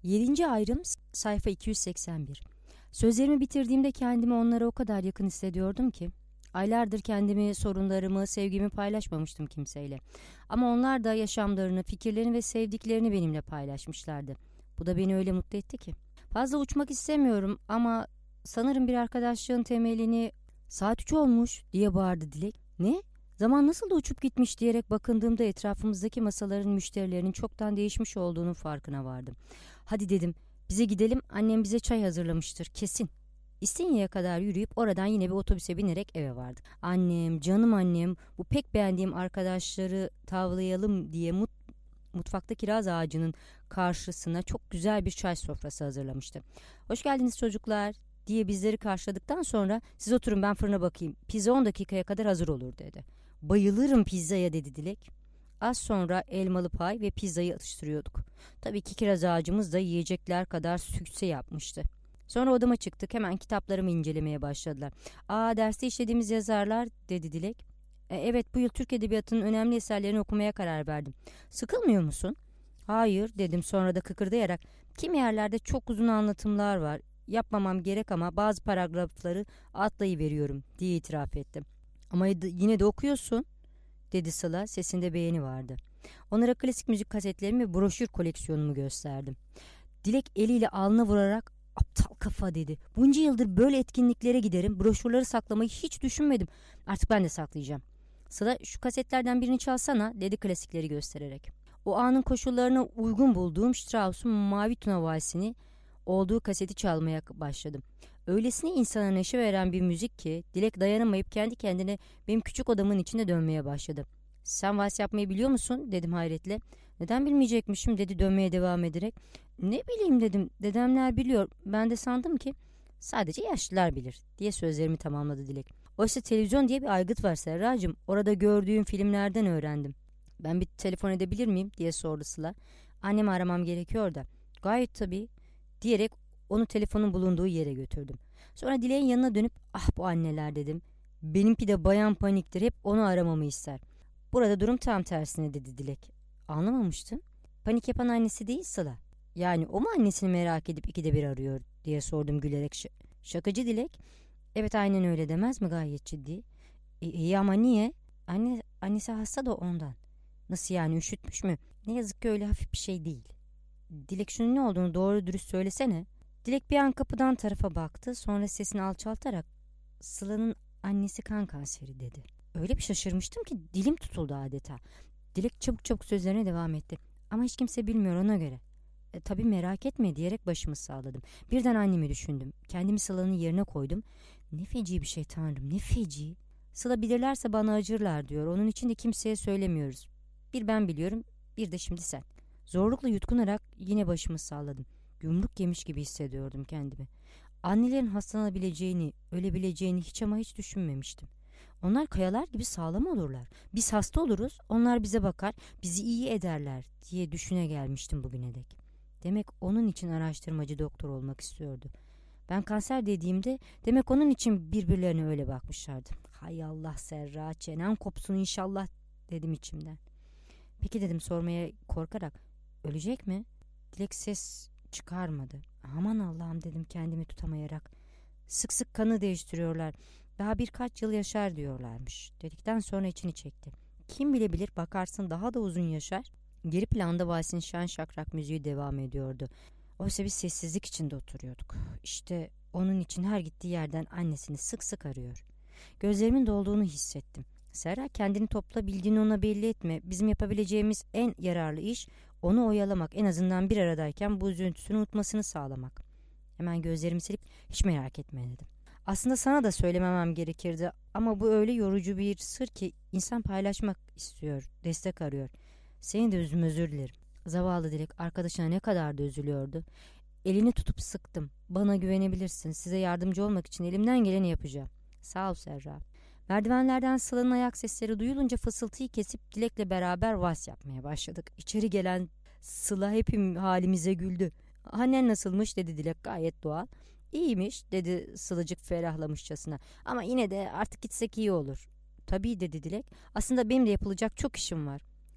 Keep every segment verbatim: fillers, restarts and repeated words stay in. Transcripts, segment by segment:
Yedinci ayrım sayfa iki yüz seksen bir. Sözlerimi bitirdiğimde kendimi onlara o kadar yakın hissediyordum ki. Aylardır kendimi, sorunlarımı, sevgimi paylaşmamıştım kimseyle. Ama onlar da yaşamlarını, fikirlerini ve sevdiklerini benimle paylaşmışlardı. Bu da beni öyle mutlu etti ki. Fazla uçmak istemiyorum ama sanırım bir arkadaşlığın temelini saat üç olmuş diye bağırdı Dilek. Ne? Zaman nasıl da uçup gitmiş diyerek bakındığımda etrafımızdaki masaların müşterilerinin çoktan değişmiş olduğunun farkına vardım. Hadi dedim, bize gidelim, annem bize çay hazırlamıştır kesin. İstinye'ye kadar yürüyüp oradan yine bir otobüse binerek eve vardık. Annem, canım annem, bu pek beğendiğim arkadaşları tavlayalım diye mut, mutfakta kiraz ağacının karşısına çok güzel bir çay sofrası hazırlamıştı. Hoş geldiniz çocuklar diye bizleri karşıladıktan sonra siz oturun ben fırına bakayım. Pizza on dakikaya kadar hazır olur dedi. Bayılırım pizzaya dedi Dilek. Az sonra elmalı pay ve pizzayı atıştırıyorduk. Tabii ki kiraz ağacımız da yiyecekler kadar sükse yapmıştı. Sonra odama çıktık, hemen kitaplarımı incelemeye başladılar. Aa, derste işlediğimiz yazarlar dedi Dilek. E, evet, bu yıl Türk Edebiyatı'nın önemli eserlerini okumaya karar verdim. Sıkılmıyor musun? Hayır dedim sonra da kıkırdayarak. Kimi yerlerde çok uzun anlatımlar var. Yapmamam gerek ama bazı paragrafları atlayıveriyorum diye itiraf ettim. Ama yine de okuyorsun dedi Sıla, sesinde beğeni vardı. Onlara klasik müzik kasetlerimi ve broşür koleksiyonumu gösterdim. Dilek eliyle alnına vurarak aptal kafa dedi. Bunca yıldır böyle etkinliklere giderim, broşürleri saklamayı hiç düşünmedim. Artık ben de saklayacağım. Sıla, şu kasetlerden birini çalsana dedi klasikleri göstererek. O anın koşullarına uygun bulduğum Strauss'un Mavi Tuna Valsi'ni olduğu kaseti çalmaya başladım. Öylesine insana neşe veren bir müzik ki Dilek dayanamayıp kendi kendine benim küçük odamın içinde dönmeye başladı. Sen vals yapmayı biliyor musun dedim hayretle. Neden bilmeyecekmişim dedi dönmeye devam ederek. Ne bileyim dedim, dedemler biliyor, ben de sandım ki sadece yaşlılar bilir diye sözlerimi tamamladı Dilek. Oysa televizyon diye bir aygıt var Serracığım, orada gördüğüm filmlerden öğrendim. Ben bir telefon edebilir miyim diye sordu Sıla. Annemi aramam gerekiyor da. Gayet tabii diyerek onu telefonun bulunduğu yere götürdüm. Sonra Dilek'in yanına dönüp ah bu anneler dedim. Benimki de bayan paniktir, hep onu aramamı ister. Burada durum tam tersine dedi Dilek. Anlamamıştım. Panik yapan annesi değil Sıla. Yani o mu annesini merak edip ikide bir arıyor diye sordum gülerek. Ş- şakacı Dilek. Evet aynen öyle demez mi gayet ciddi. E, iyi ama niye? Anne, annesi hasta da ondan. Nasıl yani, üşütmüş mü? Ne yazık ki öyle hafif bir şey değil. Dilek şunun ne olduğunu doğru dürüst söylesene. Dilek bir an kapıdan tarafa baktı, sonra sesini alçaltarak Sıla'nın annesi kan kanseri dedi. Öyle bir şaşırmıştım ki dilim tutuldu adeta. Dilek çabuk çabuk sözlerine devam etti. Ama hiç kimse bilmiyor ona göre. E, tabii merak etme diyerek başımı sağladım. Birden annemi düşündüm. Kendimi Sıla'nın yerine koydum. Ne feci bir şey tanrım, ne feci. Sıla bilirlerse bana acırlar diyor. Onun için de kimseye söylemiyoruz. Bir ben biliyorum, bir de şimdi sen. Zorlukla yutkunarak yine başımı salladım. Yumruk yemiş gibi hissediyordum kendimi. Annelerin hastalanabileceğini, ölebileceğini hiç ama hiç düşünmemiştim. Onlar kayalar gibi sağlam olurlar. Biz hasta oluruz, onlar bize bakar, bizi iyi ederler diye düşüne gelmiştim bugüne dek. Demek onun için araştırmacı doktor olmak istiyordu. Ben kanser dediğimde demek onun için birbirlerine öyle bakmışlardı. Hay Allah Serra, çenen kopsun inşallah dedim içimden. Peki dedim sormaya korkarak, ölecek mi? Dilek ses çıkarmadı. Aman Allah'ım dedim kendimi tutamayarak. Sık sık kanı değiştiriyorlar. Daha birkaç yıl yaşar diyorlarmış. Dedikten sonra içini çekti. Kim bilebilir, bakarsın daha da uzun yaşar. Geri planda valsin şen şakrak müziği devam ediyordu. Oysa biz sessizlik içinde oturuyorduk. İşte onun için her gittiği yerden annesini sık sık arıyor. Gözlerimin dolduğunu hissettim. Serra, kendini topla, bildiğini ona belli etme. Bizim yapabileceğimiz en yararlı iş onu oyalamak, en azından bir aradayken bu üzüntüsünü unutmasını sağlamak. Hemen gözlerimi silip hiç merak etme dedim. Aslında sana da söylememem gerekirdi ama bu öyle yorucu bir sır ki insan paylaşmak istiyor, destek arıyor. Seni de üzüm, özür dilerim. Zavallı Dilek arkadaşına ne kadar da üzülüyordu. Elini tutup sıktım. Bana güvenebilirsin. Size yardımcı olmak için elimden geleni yapacağım. Sağ ol Serra. Merdivenlerden Sıla'nın ayak sesleri duyulunca fısıltıyı kesip Dilek'le beraber vals yapmaya başladık. İçeri gelen Sıla hepim halimize güldü. Annen nasılmış dedi Dilek gayet doğal. İyiymiş dedi Sılacık ferahlamışçasına. Ama yine de artık gitsek iyi olur. Tabii dedi Dilek. Aslında benim de yapılacak çok işim var.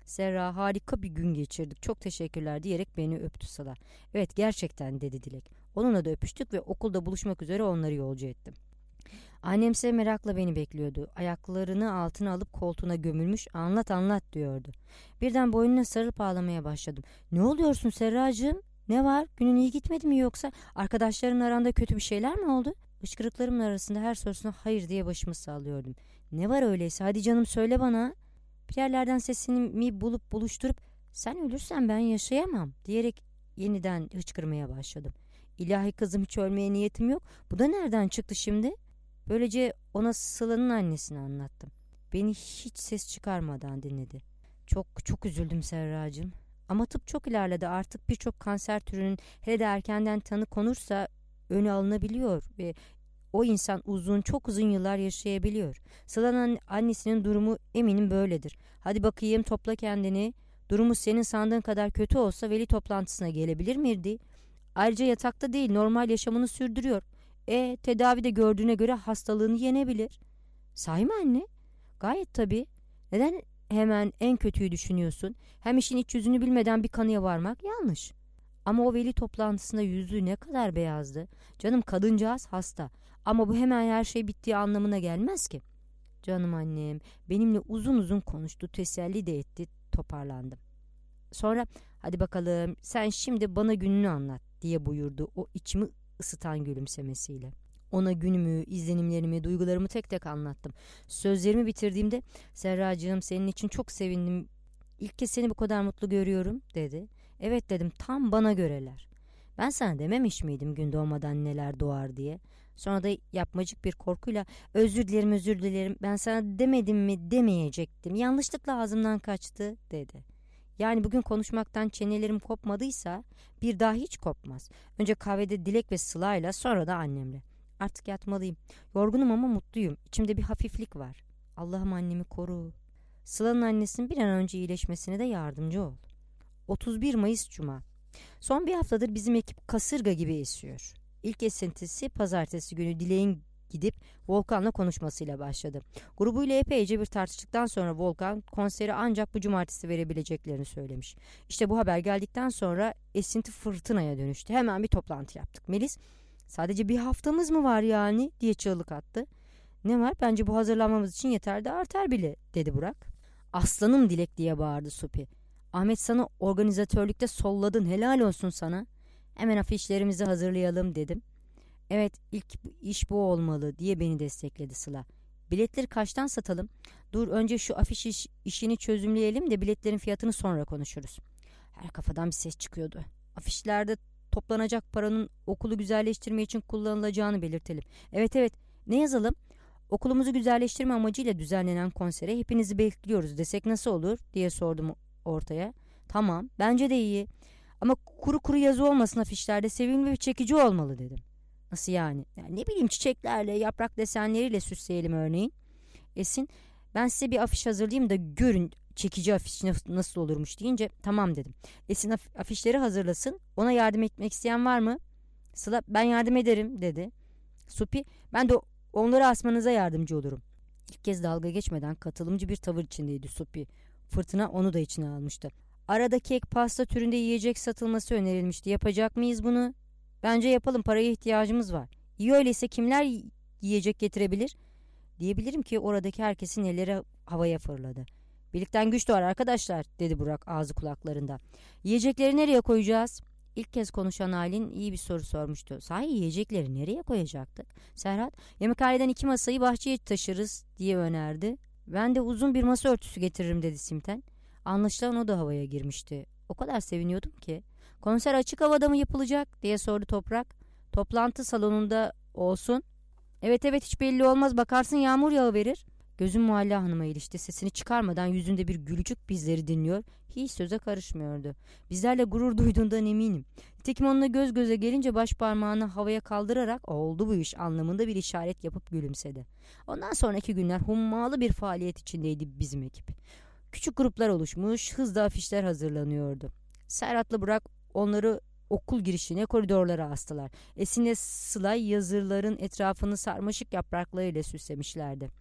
Serra, harika bir gün geçirdik, çok teşekkürler diyerek beni öptü Sıla. Evet gerçekten dedi Dilek. Onunla da öpüştük ve okulda buluşmak üzere onları yolcu ettim. Annemse merakla beni bekliyordu. Ayaklarını altına alıp koltuğuna gömülmüş, anlat anlat diyordu. Birden boynuna sarılıp ağlamaya başladım. Ne oluyorsun Serracığım? Ne var? Günün iyi gitmedi mi yoksa? Arkadaşların aranda kötü bir şeyler mi oldu? Hıçkırıklarımın arasında her sorusuna hayır diye başımı sallıyordum. Ne var öyleyse? Hadi canım söyle bana. Bir yerlerden sesimi bulup buluşturup sen ölürsen ben yaşayamam diyerek yeniden hıçkırmaya başladım. İlahi kızım, hiç ölmeye niyetim yok. Bu da nereden çıktı şimdi? Böylece ona Sıla'nın annesini anlattım. Beni hiç ses çıkarmadan dinledi. Çok çok üzüldüm Serracığım. Ama tıp çok ilerledi, artık birçok kanser türünün hele de erkenden tanı konursa önü alınabiliyor ve o insan uzun çok uzun yıllar yaşayabiliyor. Sıla'nın annesinin durumu eminim böyledir. Hadi bakayım topla kendini. Durumu senin sandığın kadar kötü olsa veli toplantısına gelebilir miydi? Ayrıca yatakta değil, normal yaşamını sürdürüyor. E tedavide gördüğüne göre hastalığını yenebilir. Sahi mi anne? Gayet tabii. Neden hemen en kötüyü düşünüyorsun? Hem işin iç yüzünü bilmeden bir kanıya varmak yanlış. Ama o veli toplantısında yüzü ne kadar beyazdı. Canım, kadıncağız hasta. Ama bu hemen her şey bittiği anlamına gelmez ki. Canım annem benimle uzun uzun konuştu, teselli de etti, toparlandım. Sonra hadi bakalım sen şimdi bana gününü anlat diye buyurdu o içimi ısıtan gülümsemesiyle. Ona günümü, izlenimlerimi, duygularımı tek tek anlattım. Sözlerimi bitirdiğimde Serracığım senin için çok sevindim. İlk kez seni bu kadar mutlu görüyorum dedi. Evet dedim, tam bana göreler. Ben sana dememiş miydim gün doğmadan neler doğar diye. Sonra da yapmacık bir korkuyla özür dilerim özür dilerim ben sana demedim mi demeyecektim. Yanlışlıkla ağzımdan kaçtı dedi. Yani bugün konuşmaktan çenelerim kopmadıysa bir daha hiç kopmaz. Önce kahvede Dilek ve Sıla'yla, sonra da annemle. Artık yatmalıyım. Yorgunum ama mutluyum. İçimde bir hafiflik var. Allah'ım annemi koru. Sıla'nın annesinin bir an önce iyileşmesine de yardımcı ol. otuz bir Mayıs Cuma. Son bir haftadır bizim ekip kasırga gibi esiyor. İlk esintisi pazartesi günü Dilek'in gidip Volkan'la konuşmasıyla başladı. Grubuyla epeyce bir tartıştıktan sonra Volkan konseri ancak bu cumartesi verebileceklerini söylemiş. İşte bu haber geldikten sonra esinti fırtınaya dönüştü. Hemen bir toplantı yaptık. Melis, sadece bir haftamız mı var yani diye çığlık attı. Ne var, bence bu hazırlanmamız için yeter de artar bile dedi Burak. Aslanım Dilek diye bağırdı Supi. Ahmet, sana organizatörlükte solladın, helal olsun sana. Hemen afişlerimizi hazırlayalım dedim. Evet, ilk iş bu olmalı diye beni destekledi Sıla. Biletleri kaçtan satalım? Dur önce şu afiş iş, işini çözümleyelim de biletlerin fiyatını sonra konuşuruz. Her kafadan bir ses çıkıyordu. Afişlerde toplanacak paranın okulu güzelleştirme için kullanılacağını belirtelim. Evet evet, ne yazalım? Okulumuzu güzelleştirme amacıyla düzenlenen konsere hepinizi bekliyoruz desek nasıl olur diye sordum ortaya. Tamam, bence de iyi. Ama kuru kuru yazı olmasın afişlerde, sevimli ve çekici olmalı dedim. Nasıl yani? Yani ne bileyim, çiçeklerle, yaprak desenleriyle süsleyelim örneğin. Esin, ben size bir afiş hazırlayayım da görün çekici afiş nasıl olurmuş deyince tamam dedim. Esin af- afişleri hazırlasın. Ona yardım etmek isteyen var mı? Sıla, ben yardım ederim dedi. Supi, ben de onları asmanıza yardımcı olurum. İlk kez dalga geçmeden katılımcı bir tavır içindeydi Supi. Fırtına onu da içine almıştı. Arada kek, pasta türünde yiyecek satılması önerilmişti. Yapacak mıyız bunu? Bence yapalım, paraya ihtiyacımız var. İyi öyleyse kimler yiyecek getirebilir? Diyebilirim ki oradaki herkesin elleri havaya fırladı. Birlikten güç doğar arkadaşlar dedi Burak ağzı kulaklarında. Yiyecekleri nereye koyacağız? İlk kez konuşan Aylin iyi bir soru sormuştu. Sahi yiyecekleri nereye koyacaktık? Serhat, yemekhaneden iki masayı bahçeye taşırız diye önerdi. Ben de uzun bir masa örtüsü getiririm dedi Simten. Anlaşılan o da havaya girmişti. O kadar seviniyordum ki. Konser açık havada mı yapılacak diye sordu Toprak. Toplantı salonunda olsun. Evet evet, hiç belli olmaz, bakarsın yağmur yağıverir. Gözüm Mualla Hanım'a ilişti. Sesini çıkarmadan yüzünde bir gülücük bizleri dinliyor. Hiç söze karışmıyordu. Bizlerle gurur duyduğundan eminim. Nitekim onunla göz göze gelince baş parmağını havaya kaldırarak oldu bu iş anlamında bir işaret yapıp gülümsedi. Ondan sonraki günler hummalı bir faaliyet içindeydi bizim ekip. Küçük gruplar oluşmuş, hızla afişler hazırlanıyordu. Serhat'la Burak onları okul girişine, koridorlara astılar. Esin'le Sıla yazıların etrafını sarmaşık yapraklarıyla süslemişlerdi.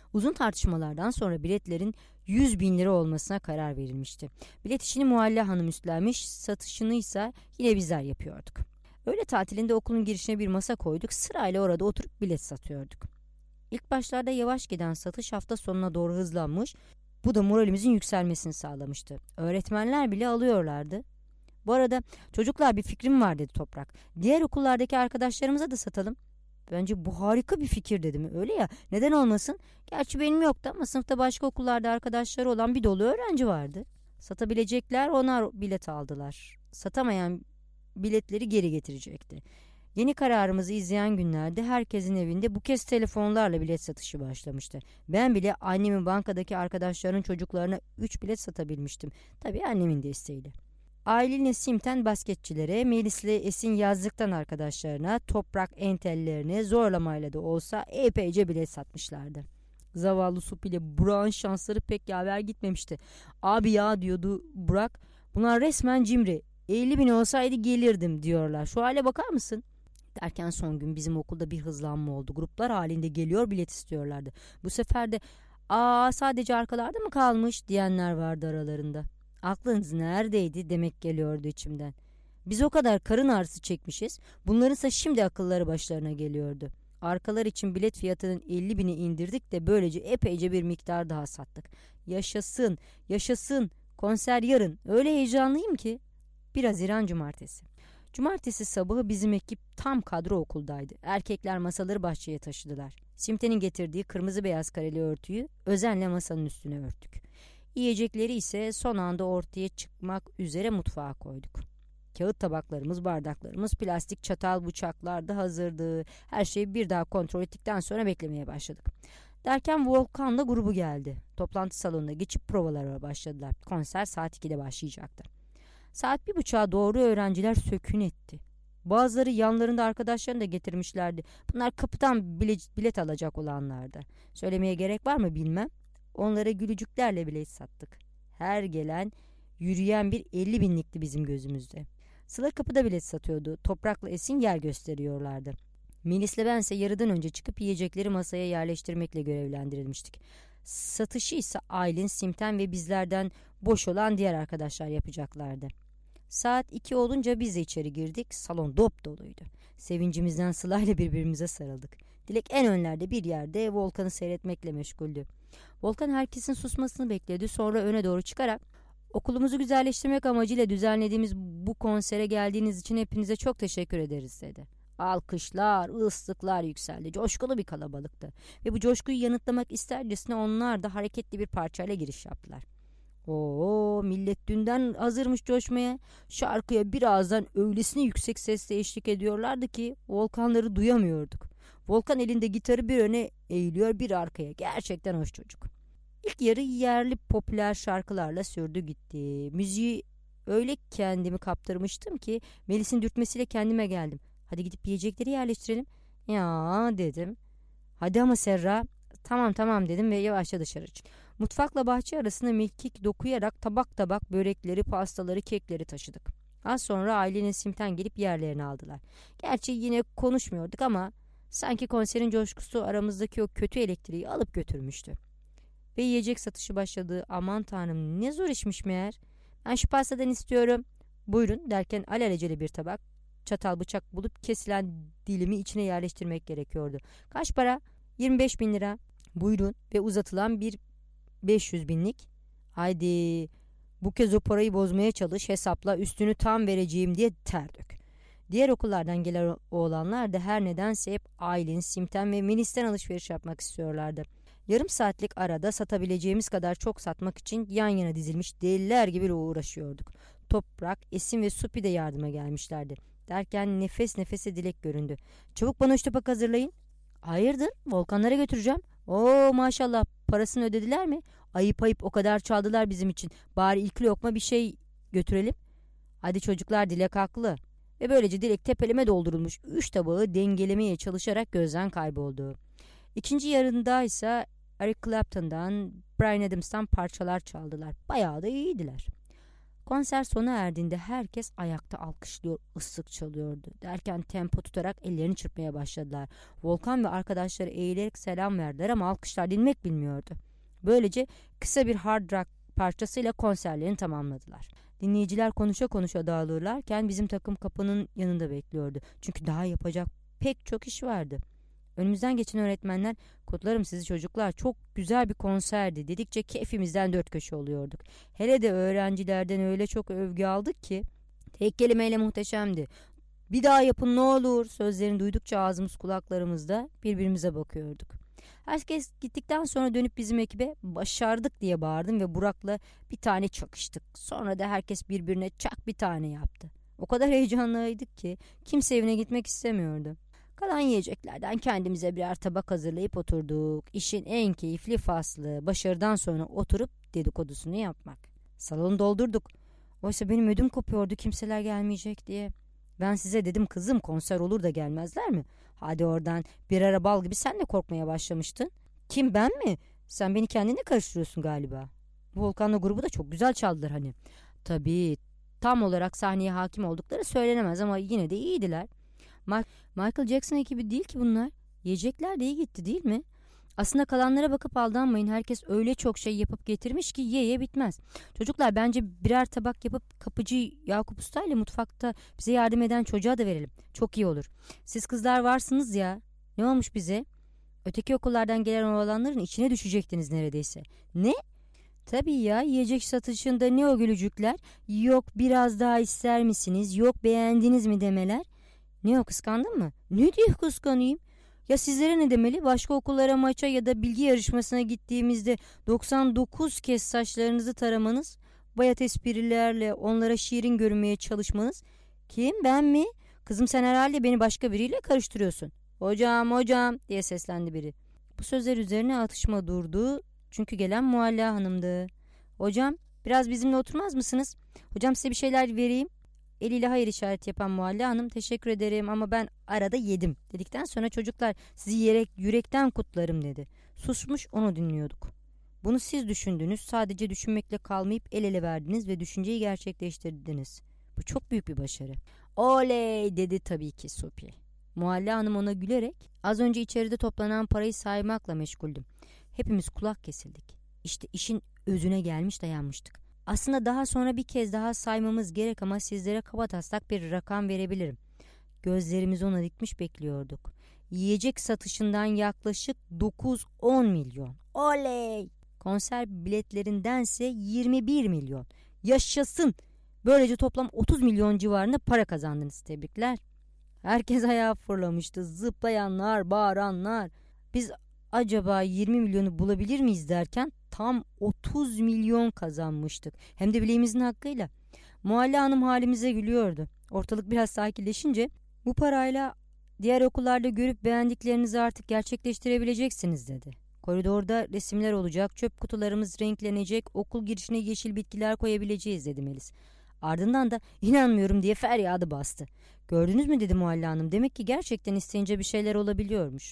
Uzun tartışmalardan sonra biletlerin yüz bin lira olmasına karar verilmişti. Bilet işini Mualla Hanım üstlenmiş, satışını ise yine bizler yapıyorduk. Öğle tatilinde okulun girişine bir masa koyduk, sırayla orada oturup bilet satıyorduk. İlk başlarda yavaş giden satış hafta sonuna doğru hızlanmış, bu da moralimizin yükselmesini sağlamıştı. Öğretmenler bile alıyorlardı. Bu arada çocuklar bir fikrim var dedi Toprak. Diğer okullardaki arkadaşlarımıza da satalım. Bence bu harika bir fikir dedim. Öyle ya, neden olmasın? Gerçi benim yoktu ama sınıfta başka okullarda arkadaşları olan bir dolu öğrenci vardı. Satabilecekler onlar bilet aldılar. Satamayan biletleri geri getirecekti. Yeni kararımızı izleyen günlerde herkesin evinde bu kez telefonlarla bilet satışı başlamıştı. Ben bile annemin bankadaki arkadaşlarının çocuklarına üç bilet satabilmiştim. Tabii annemin desteğiyle. Aylin'le Simten basketçilere, Melis'le Esin yazlıktan arkadaşlarına, Toprak entellerine zorlamayla da olsa epeyce bilet satmışlardı. Zavallı Sup ile Burak'ın şansları pek yaver gitmemişti. Abi ya diyordu Burak, bunlar resmen cimri. elli bin olsaydı gelirdim diyorlar. Şu hale bakar mısın? Derken son gün bizim okulda bir hızlanma oldu. Gruplar halinde geliyor bilet istiyorlardı. Bu sefer de aa sadece arkalarda mı kalmış diyenler vardı aralarında. Aklınız neredeydi demek geliyordu içimden. Biz o kadar karın ağrısı çekmişiz. Bunlarınsa şimdi akılları başlarına geliyordu. Arkalar için bilet fiyatının elli bini indirdik de böylece epeyce bir miktar daha sattık. Yaşasın, yaşasın. Konser yarın. Öyle heyecanlıyım ki. bir Haziran Cumartesi. Cumartesi sabahı bizim ekip tam kadro okuldaydı. Erkekler masaları bahçeye taşıdılar. Simte'nin getirdiği kırmızı beyaz kareli örtüyü özenle masanın üstüne örttük. Yiyecekleri ise son anda ortaya çıkmak üzere mutfağa koyduk. Kağıt tabaklarımız, bardaklarımız, plastik çatal, bıçaklar da hazırdı. Her şeyi bir daha kontrol ettikten sonra beklemeye başladık. Derken Volkan'la grubu geldi. Toplantı salonuna geçip provalara başladılar. Konser saat ikide başlayacaktı. Saat bir buçuğa doğru öğrenciler sökün etti. Bazıları yanlarında arkadaşlarını da getirmişlerdi. Bunlar kapıdan bilet, bilet alacak olanlardı. Söylemeye gerek var mı bilmem. Onlara gülücüklerle bilet sattık. Her gelen yürüyen bir elli binlikti bizim gözümüzde. Sıla kapıda bilet satıyordu. Toprak'la Esin yer gösteriyorlardı. Melis'le bense yarıdan önce çıkıp yiyecekleri masaya yerleştirmekle görevlendirilmiştik. Satışı ise Aylin, Simten ve bizlerden boş olan diğer arkadaşlar yapacaklardı. Saat iki olunca biz de içeri girdik. Salon dop doluydu. Sevincimizden Sıla ile birbirimize sarıldık. Dilek en önlerde bir yerde Volkan'ı seyretmekle meşguldü. Volkan herkesin susmasını bekledi. Sonra öne doğru çıkarak okulumuzu güzelleştirmek amacıyla düzenlediğimiz bu konsere geldiğiniz için hepinize çok teşekkür ederiz dedi. Alkışlar, ıslıklar yükseldi. Coşkulu bir kalabalıktı. Ve bu coşkuyu yanıtlamak istercesine onlar da hareketli bir parçayla giriş yaptılar. Oo, millet dünden hazırmış coşmaya. Şarkıya birazdan öylesine yüksek sesle eşlik ediyorlardı ki Volkanları duyamıyorduk. Volkan elinde gitarı bir öne eğiliyor bir arkaya. Gerçekten hoş çocuk. İlk yarı yerli popüler şarkılarla sürdü gitti. Müziği öyle kendimi kaptırmıştım ki Melis'in dürtmesiyle kendime geldim. Hadi gidip yiyecekleri yerleştirelim. Ya dedim. Hadi ama Serra. Tamam tamam dedim ve yavaşça dışarı çıktım. Mutfakla bahçe arasında milkik dokuyarak tabak tabak börekleri, pastaları, kekleri taşıdık. Az sonra ailenin Simten gelip yerlerini aldılar. Gerçi yine konuşmuyorduk ama sanki konserin coşkusu aramızdaki o kötü elektriği alıp götürmüştü. Ve yiyecek satışı başladı. Aman tanrım ne zor işmiş meğer. Ben şu pastadan istiyorum. Buyurun derken alelacele bir tabak, çatal bıçak bulup kesilen dilimi içine yerleştirmek gerekiyordu. Kaç para? yirmi beş bin lira. Buyurun ve uzatılan bir beş yüz binlik. Haydi bu kez o parayı bozmaya çalış, hesapla, üstünü tam vereceğim diye ter dök. Diğer okullardan gelen oğlanlar da her nedense hep Aylin, Simten ve Melis'ten alışveriş yapmak istiyorlardı. Yarım saatlik arada satabileceğimiz kadar çok satmak için yan yana dizilmiş deliler gibi uğraşıyorduk. Toprak, Esin ve Supi de yardıma gelmişlerdi. Derken nefes nefese Dilek göründü. Çabuk bana üç tabak hazırlayın. Hayırdır? Volkanlara götüreceğim. Oo maşallah, parasını ödediler mi? Ayıp ayıp, o kadar çaldılar bizim için. Bari ilk lokma bir şey götürelim. Hadi çocuklar, Dilek haklı. Ve böylece Dilek tepeleme doldurulmuş üç tabağı dengelemeye çalışarak gözden kayboldu. İkinci yarında ise Eric Clapton'dan, Bryan Adams'tan parçalar çaldılar. Bayağı da iyiydiler. Konser sona erdiğinde herkes ayakta alkışlıyor, ıslık çalıyordu. Derken tempo tutarak ellerini çırpmaya başladılar. Volkan ve arkadaşları eğilerek selam verdiler ama alkışlar dinmek bilmiyordu. Böylece kısa bir hard rock parçasıyla konserlerini tamamladılar. Dinleyiciler konuşa konuşa dağılırlarken bizim takım kapının yanında bekliyordu. Çünkü daha yapacak pek çok iş vardı. Önümüzden geçen öğretmenler "Kutlarım sizi çocuklar, çok güzel bir konserdi" dedikçe keyfimizden dört köşe oluyorduk. Hele de öğrencilerden öyle çok övgü aldık ki tek kelimeyle muhteşemdi. "Bir daha yapın ne olur" sözlerini duydukça ağzımız kulaklarımızda, birbirimize bakıyorduk. Herkes gittikten sonra dönüp bizim ekibe "Başardık" diye bağırdım ve Burak'la bir tane çakıştık. Sonra da herkes birbirine çak bir tane yaptı. O kadar heyecanlıydık ki kimse evine gitmek istemiyordu. Kalan yiyeceklerden kendimize birer tabak hazırlayıp oturduk. İşin en keyifli faslı başarıdan sonra oturup dedikodusunu yapmak. Salonu doldurduk. Oysa benim ödüm kopuyordu kimseler gelmeyecek diye. Ben size dedim kızım, konser olur da gelmezler mi? Hadi oradan, bir ara bal gibi sen de korkmaya başlamıştın. Kim, ben mi? Sen beni kendine karıştırıyorsun galiba. Volkan'la grubu da çok güzel çaldılar hani. Tabii tam olarak sahneye hakim oldukları söylenemez ama yine de iyiydiler. Ma- Michael Jackson ekibi değil ki bunlar. Yiyecekler de iyi gitti değil mi? Aslında kalanlara bakıp aldanmayın. Herkes öyle çok şey yapıp getirmiş ki ye ye bitmez. Çocuklar, bence birer tabak yapıp kapıcı Yakup Usta ile mutfakta bize yardım eden çocuğa da verelim. Çok iyi olur. Siz kızlar varsınız ya. Ne olmuş bize? Öteki okullardan gelen oğlanların içine düşecektiniz neredeyse. Ne? Tabii ya, yiyecek satışında ne o gülücükler? Yok biraz daha ister misiniz? Yok beğendiniz mi demeler? Ne o, kıskandın mı? Ne diye kıskanayım? Ya sizlere ne demeli? Başka okullara maça ya da bilgi yarışmasına gittiğimizde doksan dokuz kez saçlarınızı taramanız, bayat esprilerle onlara şirin görünmeye çalışmanız. Kim, ben mi? Kızım sen herhalde beni başka biriyle karıştırıyorsun. Hocam hocam diye seslendi biri. Bu sözler üzerine atışma durdu. Çünkü gelen Mualla Hanım'dı. Hocam biraz bizimle oturmaz mısınız? Hocam size bir şeyler vereyim. Eliyle hayır işareti yapan Mualla Hanım teşekkür ederim ama ben arada yedim dedikten sonra çocuklar sizi yürek, yürekten kutlarım dedi. Susmuş onu dinliyorduk. Bunu siz düşündünüz, sadece düşünmekle kalmayıp el ele verdiniz ve düşünceyi gerçekleştirdiniz. Bu çok büyük bir başarı. Oley dedi tabii ki Sophie. Mualla Hanım ona gülerek az önce içeride toplanan parayı saymakla meşguldüm. Hepimiz kulak kesildik. İşte işin özüne gelmiş dayanmıştık. Aslında daha sonra bir kez daha saymamız gerek ama sizlere kabataslak bir rakam verebilirim. Gözlerimizi ona dikmiş bekliyorduk. Yiyecek satışından yaklaşık dokuz on milyon. Oley! Konser biletlerindense yirmi bir milyon. Yaşasın! Böylece toplam otuz milyon civarında para kazandınız. Tebrikler. Herkes ayağa fırlamıştı. Zıplayanlar, bağıranlar. Biz acaba yirmi milyonu bulabilir miyiz derken tam otuz milyon kazanmıştık. Hem de bileğimizin hakkıyla. Mualla Hanım halimize gülüyordu. Ortalık biraz sakinleşince bu parayla diğer okullarda görüp beğendiklerinizi artık gerçekleştirebileceksiniz dedi. Koridorda resimler olacak, çöp kutularımız renklenecek, okul girişine yeşil bitkiler koyabileceğiz dedi Melis. Ardından da inanmıyorum diye feryadı bastı. Gördünüz mü dedi Mualla Hanım, demek ki gerçekten isteyince bir şeyler olabiliyormuş.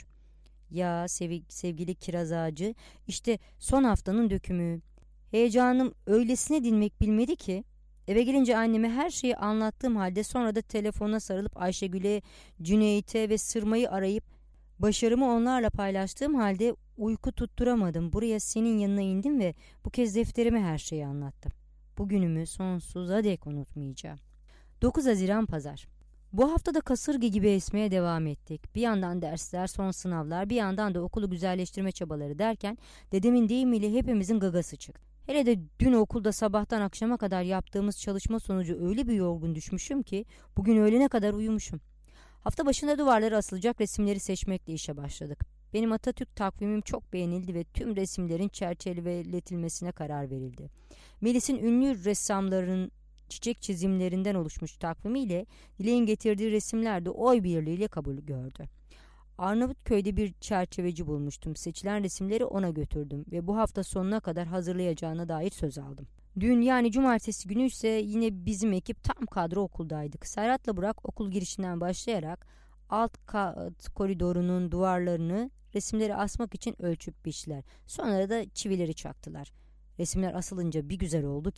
Ya sev- sevgili kiraz ağacı, işte son haftanın dökümü. Heyecanım öylesine dinmek bilmedi ki eve gelince anneme her şeyi anlattığım halde sonra da telefona sarılıp Ayşegül'e, Cüneyt'e ve Sırma'yı arayıp başarımı onlarla paylaştığım halde uyku tutturamadım. Buraya senin yanına indim ve bu kez defterime her şeyi anlattım. Bugünümü sonsuza dek unutmayacağım. dokuz Haziran Pazar. Bu hafta da kasırga gibi esmeye devam ettik. Bir yandan dersler, son sınavlar, bir yandan da okulu güzelleştirme çabaları derken dedemin deyimiyle hepimizin gagası çıktı. Hele de dün okulda sabahtan akşama kadar yaptığımız çalışma sonucu öyle bir yorgun düşmüşüm ki bugün öğlene kadar uyumuşum. Hafta başında duvarlara asılacak resimleri seçmekle işe başladık. Benim Atatürk takvimim çok beğenildi ve tüm resimlerin çerçeveletilmesine karar verildi. Melis'in ünlü ressamların çiçek çizimlerinden oluşmuş takvimiyle Dilek'in getirdiği resimler de oy birliğiyle kabul gördü. Arnavutköy'de bir çerçeveci bulmuştum. Seçilen resimleri ona götürdüm ve bu hafta sonuna kadar hazırlayacağına dair söz aldım. Dün yani cumartesi günü ise yine bizim ekip tam kadro okuldaydık. Serhat'la Burak okul girişinden başlayarak alt kat koridorunun duvarlarını resimleri asmak için ölçüp biçtiler. Sonra da çivileri çaktılar. Resimler asılınca bir güzel oldu ki.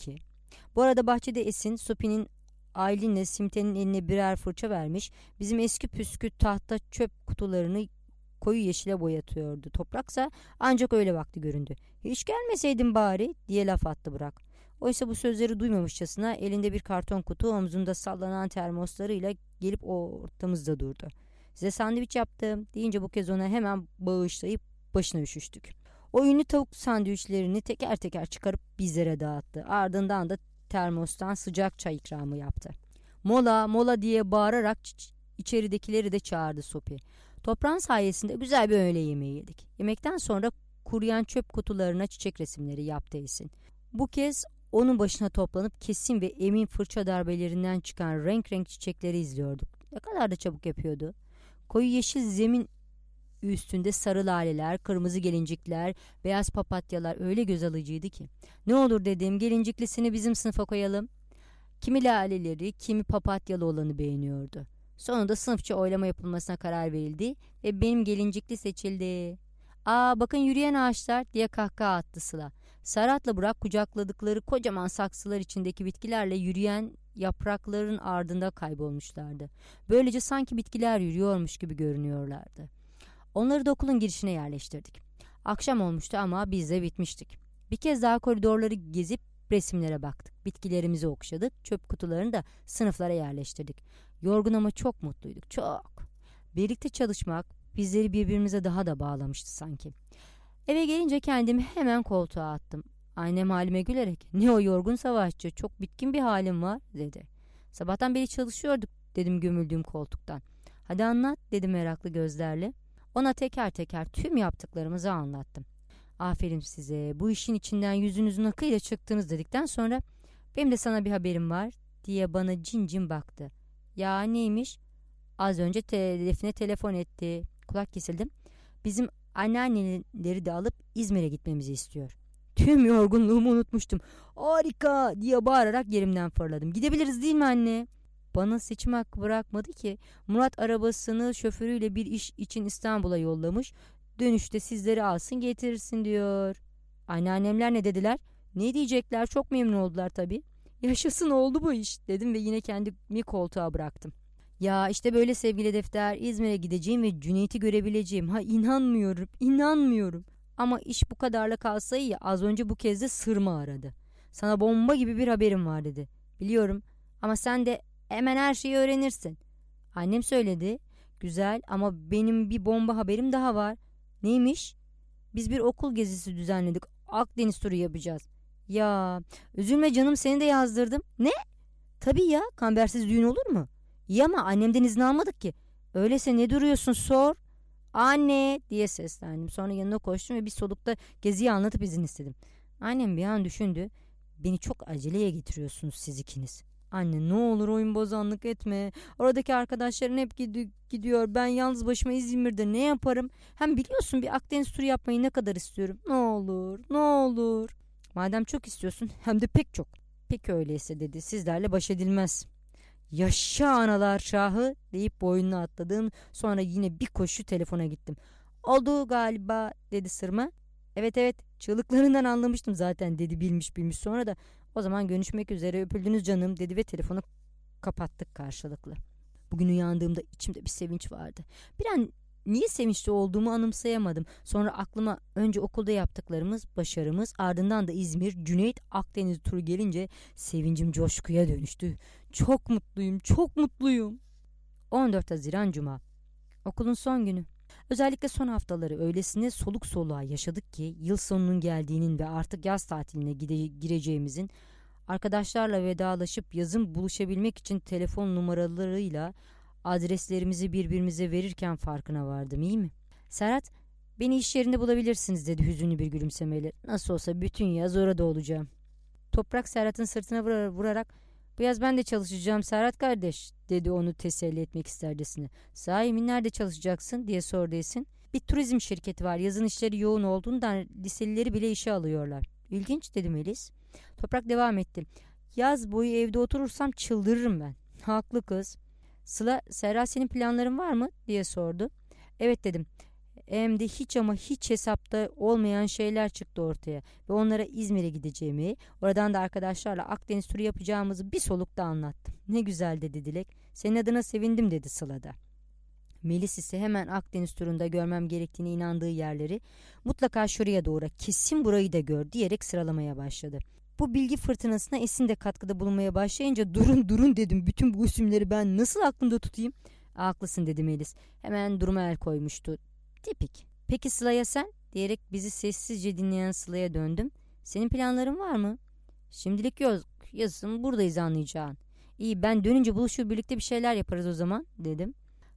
Bu arada bahçede Esin, Sophie'nin Aylin'le Simte'nin eline birer fırça vermiş, bizim eski püskü tahta çöp kutularını koyu yeşile boyatıyordu. Topraksa ancak öyle vakti göründü. Hiç gelmeseydin bari diye laf attı Burak. Oysa bu sözleri duymamışçasına elinde bir karton kutu, omzunda sallanan termoslarıyla gelip ortamızda durdu. Size sandviç yaptım deyince bu kez ona hemen bağışlayıp başına üşüştük. O ünlü tavuk sandviçlerini teker teker çıkarıp bizlere dağıttı. Ardından da termostan sıcak çay ikramı yaptı. Mola mola diye bağırarak içeridekileri de çağırdı Sophie. Toprağın sayesinde güzel bir öğle yemeği yedik. Yemekten sonra kuruyan çöp kutularına çiçek resimleri yaptı Esin. Bu kez onun başına toplanıp kesin ve emin fırça darbelerinden çıkan renk renk çiçekleri izliyorduk. Ne kadar da çabuk yapıyordu. Koyu yeşil zemin üstünde sarı laleler, kırmızı gelincikler, beyaz papatyalar öyle göz alıcıydı ki. Ne olur dedim, gelinciklisini bizim sınıfa koyalım. Kimi laleleri, kimi papatyalı olanı beğeniyordu. Sonunda sınıfça oylama yapılmasına karar verildi ve benim gelincikli seçildi. "Aa, bakın yürüyen ağaçlar," diye kahkaha attı Sıla. Serhat'la Burak kucakladıkları kocaman saksılar içindeki bitkilerle yürüyen yaprakların ardında kaybolmuşlardı. Böylece sanki bitkiler yürüyormuş gibi görünüyorlardı. Onları da okulun girişine yerleştirdik. Akşam olmuştu ama biz de bitmiştik. Bir kez daha koridorları gezip resimlere baktık. Bitkilerimizi okşadık. Çöp kutularını da sınıflara yerleştirdik. Yorgun ama çok mutluyduk. Çok. Birlikte çalışmak bizleri birbirimize daha da bağlamıştı sanki. Eve gelince kendimi hemen koltuğa attım. Annem halime gülerek, "Ne o yorgun savaşçı, çok bitkin bir halim var," dedi. "Sabahtan beri çalışıyorduk," dedim gömüldüğüm koltuktan. "Hadi anlat," dedi meraklı gözlerle. Ona teker teker tüm yaptıklarımızı anlattım. "Aferin size, bu işin içinden yüzünüzün akıyla çıktınız," dedikten sonra "Benim de sana bir haberim var," diye bana cin cin baktı. "Ya neymiş?" "Az önce Defne telefon etti." Kulak kesildim. "Bizim anneanneleri de alıp İzmir'e gitmemizi istiyor." Tüm yorgunluğumu unutmuştum. "Harika!" diye bağırarak yerimden fırladım. "Gidebiliriz değil mi anne?" Bana seçim hakkı bırakmadı ki. Murat arabasını şoförüyle bir iş için İstanbul'a yollamış. "Dönüşte sizleri alsın getirirsin," diyor. Anneannemler ne dediler? Ne diyecekler? Çok memnun oldular tabii. "Yaşasın, oldu bu iş," dedim ve yine kendimi koltuğa bıraktım. Ya işte böyle sevgili Defter, İzmir'e gideceğim ve Cüneyt'i görebileceğim. Ha, inanmıyorum, inanmıyorum. Ama iş bu kadarla kalsa iyi. Az önce bu kez de Sırma aradı. "Sana bomba gibi bir haberim var," dedi. "Biliyorum ama sen de hemen her şeyi öğrenirsin." "Annem söyledi." "Güzel ama benim bir bomba haberim daha var." "Neymiş?" "Biz bir okul gezisi düzenledik. Akdeniz turu yapacağız." "Ya üzülme canım, seni de yazdırdım." "Ne?" "Tabii ya, kambersiz düğün olur mu?" "İyi ama annemden izin almadık ki." "Öyleyse ne duruyorsun, sor." "Anne," diye seslendim. Sonra yanına koştum ve bir solukta geziyi anlatıp izin istedim. Annem bir an düşündü. "Beni çok aceleye getiriyorsunuz siz ikiniz." "Anne ne olur oyun bozanlık etme. Oradaki arkadaşların hep gidi- gidiyor. Ben yalnız başıma İzmir'de ne yaparım? Hem biliyorsun bir Akdeniz turu yapmayı ne kadar istiyorum. Ne olur, ne olur." "Madem çok istiyorsun, hem de pek çok." "Peki öyleyse," dedi. "Sizlerle baş edilmez." "Yaşa analar şahı," deyip boynuna atladım. Sonra yine bir koşu telefona gittim. "Oldu galiba," dedi Sırma. "Evet evet, çığlıklarından anlamıştım zaten," dedi bilmiş bilmiş. Sonra da "O zaman görüşmek üzere, öpüldünüz canım," dedi ve telefonu kapattık karşılıklı. Bugün uyandığımda içimde bir sevinç vardı. Bir an niye sevinçli olduğumu anımsayamadım. Sonra aklıma önce okulda yaptıklarımız, başarımız, ardından da İzmir, Cüneyt, Akdeniz turu gelince sevincim coşkuya dönüştü. Çok mutluyum, çok mutluyum. on dört Haziran Cuma. Okulun son günü. Özellikle son haftaları öylesine soluk soluğa yaşadık ki yıl sonunun geldiğinin ve artık yaz tatiline gide- gireceğimizin, arkadaşlarla vedalaşıp yazın buluşabilmek için telefon numaralarıyla adreslerimizi birbirimize verirken farkına vardım, iyi mi? "Serhat, beni iş yerinde bulabilirsiniz," dedi hüzünlü bir gülümsemeyle. "Nasıl olsa bütün yaz orada olacağım." Toprak Serhat'ın sırtına vur- vurarak "Bu yaz ben de çalışacağım Serhat kardeş," dedi onu teselli etmek istercesine. "Sahi mi, nerede çalışacaksın?" diye sordu Esin. "Bir turizm şirketi var. Yazın işleri yoğun olduğundan liselileri bile işe alıyorlar." "İlginç," dedi Melis. Toprak devam etti. "Yaz boyu evde oturursam çıldırırım ben." "Haklı kız." Sıla, "Serhat, senin planların var mı?" diye sordu. "Evet," dedim. Hem de hiç ama hiç hesapta olmayan şeyler çıktı ortaya. Ve onlara İzmir'e gideceğimi, oradan da arkadaşlarla Akdeniz turu yapacağımızı bir solukta anlattım. Ne güzel dedi Dilek. Senin adına sevindim dedi Sıla da. Melis ise hemen Akdeniz turunda görmem gerektiğine inandığı yerleri mutlaka şuraya doğru, kesin burayı da gör diyerek sıralamaya başladı. Bu bilgi fırtınasına Esin de katkıda bulunmaya başlayınca durun durun dedim. Bütün bu isimleri ben nasıl aklımda tutayım? Haklısın dedi Melis. Hemen duruma el koymuştu. Tipik. Peki Sıla'ya sen? Diyerek bizi sessizce dinleyen Sıla'ya döndüm. Senin planların var mı? Şimdilik yok. Yazın buradayız anlayacağın. İyi, ben dönünce buluşur birlikte bir şeyler yaparız o zaman dedim.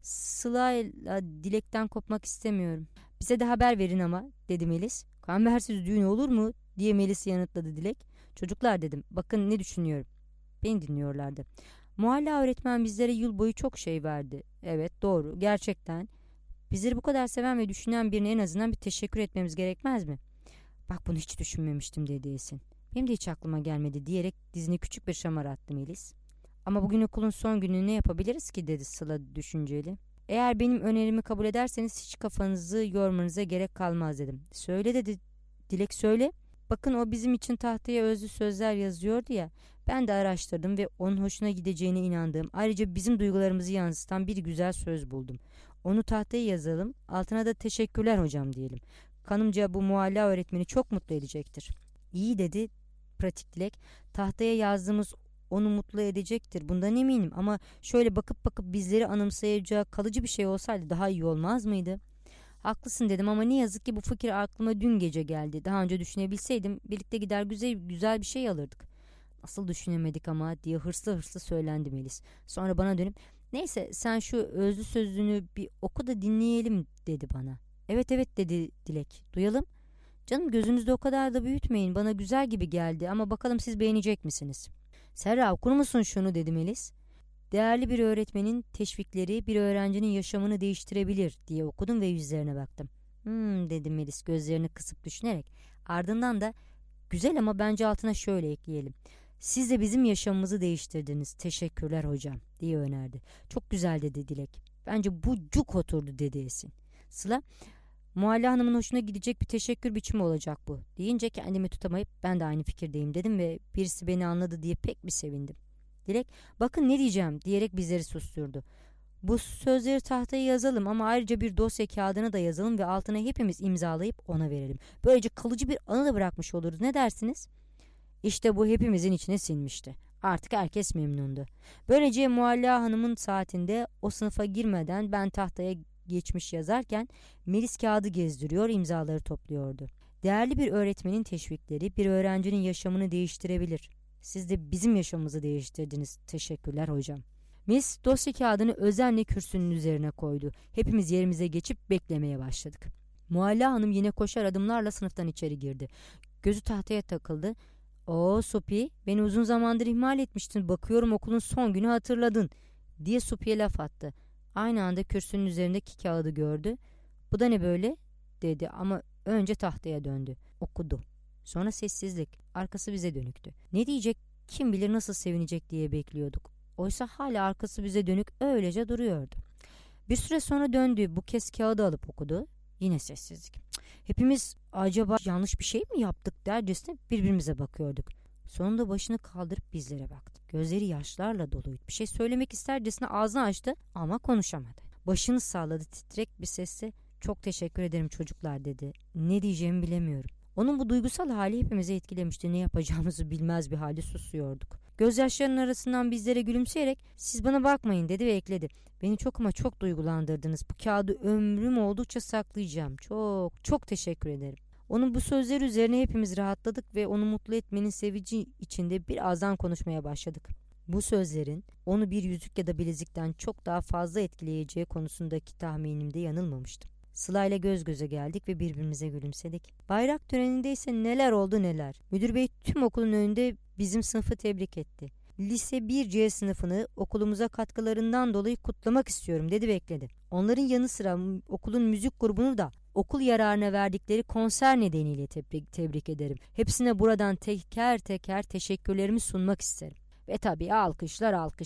Sıla'yla Dilek'ten kopmak istemiyorum. Bize de haber verin ama dedi Melis. Kambersiz düğün olur mu diye Melis yanıtladı Dilek. Çocuklar dedim, bakın ne düşünüyorum. Beni dinliyorlardı. Muhalla öğretmen bizlere yıl boyu çok şey verdi. Evet, doğru, gerçekten. Bizleri bu kadar seven ve düşünen birine en azından bir teşekkür etmemiz gerekmez mi? Bak, bunu hiç düşünmemiştim dedi Esin. Benim de hiç aklıma gelmedi diyerek dizine küçük bir şamar attı Melis. Ama bugün okulun son günü ne yapabiliriz ki dedi Sıla düşünceli. Eğer benim önerimi kabul ederseniz hiç kafanızı yormanıza gerek kalmaz dedim. Söyle dedi Dilek, söyle. Bakın, o bizim için tahtaya özlü sözler yazıyordu ya. Ben de araştırdım ve onun hoşuna gideceğine inandığım, ayrıca bizim duygularımızı yansıtan bir güzel söz buldum. Onu tahtaya yazalım, altına da teşekkürler hocam diyelim. Kanımca bu mualla öğretmeni çok mutlu edecektir. İyi dedi pratik Dilek. Tahtaya yazdığımız onu mutlu edecektir, bundan eminim, ama şöyle bakıp bakıp bizleri anımsayacağı kalıcı bir şey olsaydı daha iyi olmaz mıydı? Haklısın dedim ama ne yazık ki bu fikir aklıma dün gece geldi. Daha önce düşünebilseydim birlikte gider güzel, güzel bir şey alırdık. Nasıl düşünemedik ama diye hırslı hırslı söylendi Melis. Sonra bana dönüp neyse sen şu özlü sözünü bir oku da dinleyelim dedi bana. Evet evet dedi Dilek, duyalım. Canım, gözünüzde o kadar da büyütmeyin, bana güzel gibi geldi ama bakalım siz beğenecek misiniz? Serra, okur musun şunu dedi Melis. Değerli bir öğretmenin teşvikleri bir öğrencinin yaşamını değiştirebilir diye okudum ve yüzlerine baktım. Hmm dedi Melis gözlerini kısıp düşünerek. Ardından da güzel ama bence altına şöyle ekleyelim. Siz de bizim yaşamımızı değiştirdiniz. Teşekkürler hocam diye önerdi. Çok güzel dedi Dilek. Bence bu cuk oturdu dedi Esin. Sıla, Mualla Hanım'ın hoşuna gidecek bir teşekkür biçimi olacak bu deyince kendimi tutamayıp ben de aynı fikirdeyim dedim ve birisi beni anladı diye pek bir sevindim. Dilek, bakın ne diyeceğim diyerek bizleri susturdu. Bu sözleri tahtaya yazalım ama ayrıca bir dosya kağıdına da yazalım ve altına hepimiz imzalayıp ona verelim. Böylece kalıcı bir anı da bırakmış oluruz, ne dersiniz? İşte bu hepimizin içine sinmişti. Artık herkes memnundu. Böylece Mualla Hanım'ın saatinde o sınıfa girmeden ben tahtaya geçmiş yazarken Melis kağıdı gezdiriyor, imzaları topluyordu. Değerli bir öğretmenin teşvikleri bir öğrencinin yaşamını değiştirebilir. Siz de bizim yaşamımızı değiştirdiniz. Teşekkürler hocam. Melis dosya kağıdını özenle kürsünün üzerine koydu. Hepimiz yerimize geçip beklemeye başladık. Mualla Hanım yine koşar adımlarla sınıftan içeri girdi. Gözü tahtaya takıldı. "Oo Sopi, beni uzun zamandır ihmal etmiştin. Bakıyorum okulun son günü hatırladın," diye Sopi'ye laf attı. Aynı anda kürsünün üzerindeki kağıdı gördü. "Bu da ne böyle?" dedi ama önce tahtaya döndü. Okudu. Sonra sessizlik. Arkası bize dönüktü. Ne diyecek, kim bilir nasıl sevinecek diye bekliyorduk. Oysa hala arkası bize dönük öylece duruyordu. Bir süre sonra döndü. Bu kez kağıdı alıp okudu. Yine sessizlik. Hepimiz acaba yanlış bir şey mi yaptık dercesine birbirimize bakıyorduk. Sonunda başını kaldırıp bizlere baktı. Gözleri yaşlarla doluydu. Bir şey söylemek istercesine ağzını açtı ama konuşamadı. Başını salladı titrek bir sesle. "Çok teşekkür ederim çocuklar," dedi. Ne diyeceğimi bilemiyorum. Onun bu duygusal hali hepimizi etkilemişti. Ne yapacağımızı bilmez bir halde susuyorduk. Gözyaşlarının arasından bizlere gülümseyerek "Siz bana bakmayın," dedi ve ekledi. "Beni çok ama çok duygulandırdınız. Bu kağıdı ömrüm oldukça saklayacağım. Çok çok teşekkür ederim." Onun bu sözleri üzerine hepimiz rahatladık ve onu mutlu etmenin sevinci içinde birazdan konuşmaya başladık. Bu sözlerin onu bir yüzük ya da bilezikten çok daha fazla etkileyeceği konusundaki tahminimde yanılmamıştım. Sıla ile göz göze geldik ve birbirimize gülümsedik. Bayrak töreninde ise neler oldu neler. Müdür bey tüm okulun önünde bizim sınıfı tebrik etti. "Lise bir C sınıfını okulumuza katkılarından dolayı kutlamak istiyorum," dedi ve ekledi. "Onların yanı sıra okulun müzik grubunu da okul yararına verdikleri konser nedeniyle tebrik, tebrik ederim. Hepsine buradan teker teker teşekkürlerimi sunmak isterim." Ve tabii alkışlar alkışlar.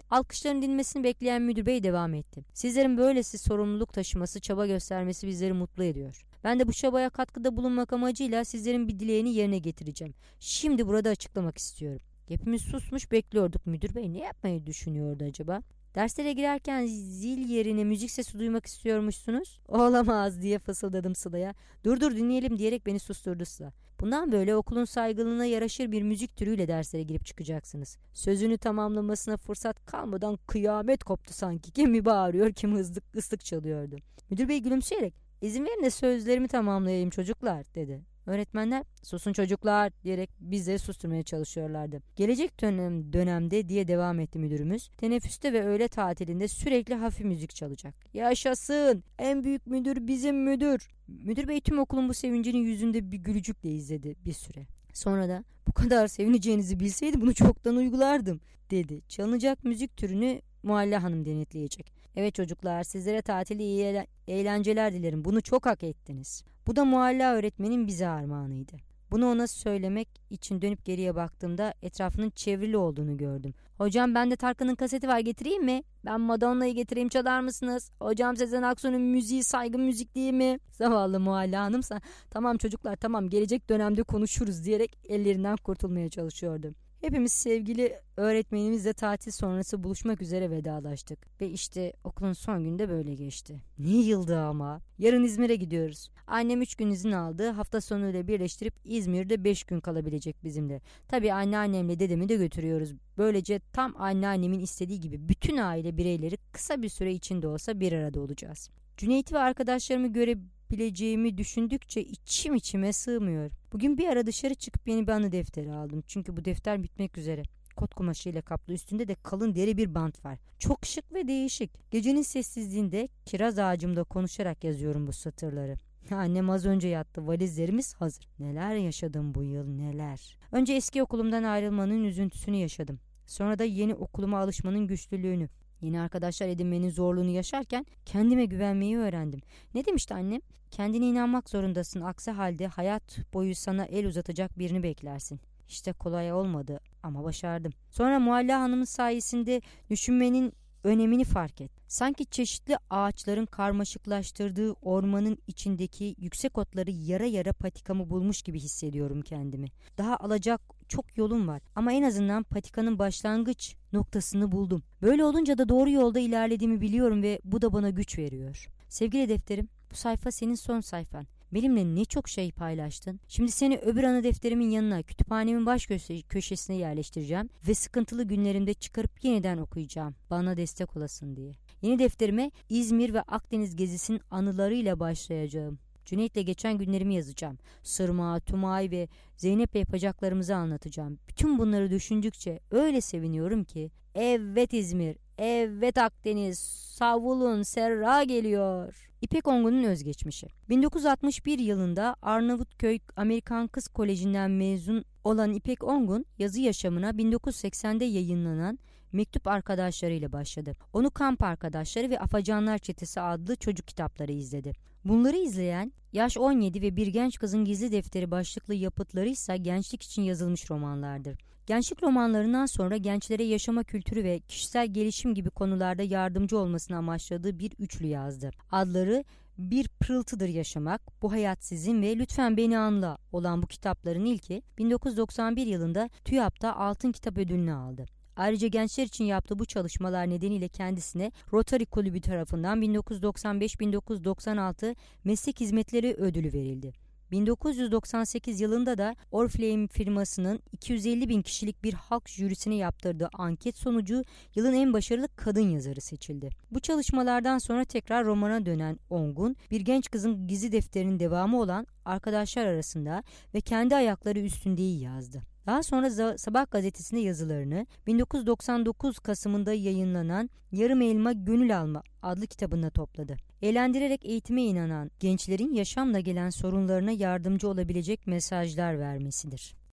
Alkışların dinmesini bekleyen müdür bey devam etti. Sizlerin böylesi sorumluluk taşıması, çaba göstermesi bizleri mutlu ediyor. Ben de bu çabaya katkıda bulunmak amacıyla sizlerin bir dileğini yerine getireceğim. Şimdi burada açıklamak istiyorum. Hepimiz susmuş bekliyorduk. Müdür bey ne yapmayı düşünüyordu acaba? Derslere girerken zil yerine müzik sesi duymak istiyormuşsunuz. Olamaz diye fısıldadım Sıla'ya. Dur dur dinleyelim diyerek beni susturdu Sıla. Bundan böyle okulun saygınlığına yaraşır bir müzik türüyle derslere girip çıkacaksınız. Sözünü tamamlamasına fırsat kalmadan kıyamet koptu sanki. Kimi bağırıyor, kimi ıslık, ıslık çalıyordu. Müdür bey gülümseyerek izin verin de sözlerimi tamamlayayım çocuklar dedi. Öğretmenler susun çocuklar diyerek bizleri susturmaya çalışıyorlardı. Gelecek dönem, dönemde diye devam etti müdürümüz. Teneffüste ve öğle tatilinde sürekli hafif müzik çalacak. Yaşasın! En büyük müdür bizim müdür. Müdür bey tüm okulun bu sevincinin yüzünde bir gülücükle izledi bir süre. Sonra da bu kadar sevineceğinizi bilseydim bunu çoktan uygulardım dedi. Çalınacak müzik türünü Mualla Hanım denetleyecek. Evet çocuklar sizlere tatilde iyi eğlenceler dilerim. Bunu çok hak ettiniz. Bu da Mualla öğretmenin bize armağanıydı. Bunu ona söylemek için dönüp geriye baktığımda etrafının çevrili olduğunu gördüm. Hocam bende Tarkan'ın kaseti var getireyim mi? Ben Madonna'yı getireyim çalar mısınız? Hocam Sezen Aksu'nun müziği saygın müzik değil mi? Zavallı Mualla Hanımsa tamam çocuklar tamam gelecek dönemde konuşuruz diyerek ellerinden kurtulmaya çalışıyordu. Hepimiz sevgili öğretmenimizle tatil sonrası buluşmak üzere vedalaştık. Ve işte okulun son günü de böyle geçti. Ne yıldı ama. Yarın İzmir'e gidiyoruz. Annem üç gün izin aldı. Hafta sonuyla birleştirip İzmir'de beş gün kalabilecek bizimle. Tabii anneannemle dedemi de götürüyoruz. Böylece tam anneannemin istediği gibi bütün aile bireyleri kısa bir süre içinde olsa bir arada olacağız. Cüneyt'i ve arkadaşlarımı görebileceğimi düşündükçe içim içime sığmıyor. Bugün bir ara dışarı çıkıp yeni bir anı defteri aldım. Çünkü bu defter bitmek üzere. Kot kumaşıyla kaplı üstünde de kalın deri bir bant var. Çok şık ve değişik. Gecenin sessizliğinde kiraz ağacımda konuşarak yazıyorum bu satırları. Annem az önce yattı. Valizlerimiz hazır. Neler yaşadım bu yıl neler. Önce eski okulumdan ayrılmanın üzüntüsünü yaşadım. Sonra da yeni okuluma alışmanın güçlülüğünü. Yeni arkadaşlar edinmenin zorluğunu yaşarken kendime güvenmeyi öğrendim. Ne demişti annem? Kendine inanmak zorundasın. Aksi halde hayat boyu sana el uzatacak birini beklersin. İşte kolay olmadı ama başardım. Sonra Mualla Hanım'ın sayesinde düşünmenin önemini fark et. Sanki çeşitli ağaçların karmaşıklaştırdığı ormanın içindeki yüksek otları yara yara patikamı bulmuş gibi hissediyorum kendimi. Daha alacak çok yolum var ama en azından patikanın başlangıç noktasını buldum. Böyle olunca da doğru yolda ilerlediğimi biliyorum ve bu da bana güç veriyor. Sevgili defterim, bu sayfa senin son sayfan. Benimle ne çok şey paylaştın. Şimdi seni öbür ana defterimin yanına, kütüphanemin baş köşesine yerleştireceğim ve sıkıntılı günlerimde çıkarıp yeniden okuyacağım. Bana destek olasın diye. Yeni defterime İzmir ve Akdeniz gezisinin anılarıyla başlayacağım. Cüneyt'le geçen günlerimi yazacağım. Sırma, Tumay ve Zeynep'le yapacaklarımızı anlatacağım. Bütün bunları düşündükçe öyle seviniyorum ki. Evet İzmir, evet Akdeniz, savulun serra geliyor. İpek Ongun'un özgeçmişi. bin dokuz yüz altmış bir yılında Arnavutköy Amerikan Kız Koleji'nden mezun olan İpek Ongun yazı yaşamına bin dokuz yüz seksende yayınlanan Mektup Arkadaşlarıyla başladı. Onu Kamp Arkadaşları ve Afacanlar Çetesi adlı çocuk kitapları izledi. Bunları izleyen Yaş on yedi ve Bir Genç Kızın Gizli Defteri başlıklı yapıtları ise gençlik için yazılmış romanlardır. Gençlik romanlarından sonra gençlere yaşama kültürü ve kişisel gelişim gibi konularda yardımcı olmasını amaçladığı bir üçlü yazdı. Adları Bir Pırıltıdır Yaşamak, Bu Hayat Sizin ve Lütfen Beni Anla olan bu kitapların ilki bin dokuz yüz doksan bir yılında TÜYAP'ta Altın Kitap Ödülünü aldı. Ayrıca gençler için yaptığı bu çalışmalar nedeniyle kendisine Rotary Kulübü tarafından bin dokuz yüz doksan beş bin dokuz yüz doksan altı Meslek Hizmetleri Ödülü verildi. bin dokuz yüz doksan sekiz yılında da Oriflame firmasının iki yüz elli bin kişilik bir halk jürisine yaptırdığı anket sonucu yılın en başarılı kadın yazarı seçildi. Bu çalışmalardan sonra tekrar romana dönen Ongun, Bir Genç Kızın Gizli Defteri'nin devamı olan Arkadaşlar Arasında ve Kendi Ayakları Üstünde'yi yazdı. Daha sonra Sabah gazetesinde yazılarını bin dokuz yüz doksan dokuz Kasım'ında yayınlanan Yarım Elma Gönül Alma adlı kitabına topladı. Eğlendirerek eğitime inanan gençlerin yaşamla gelen sorunlarına yardımcı olabilecek mesajlar vermesidir.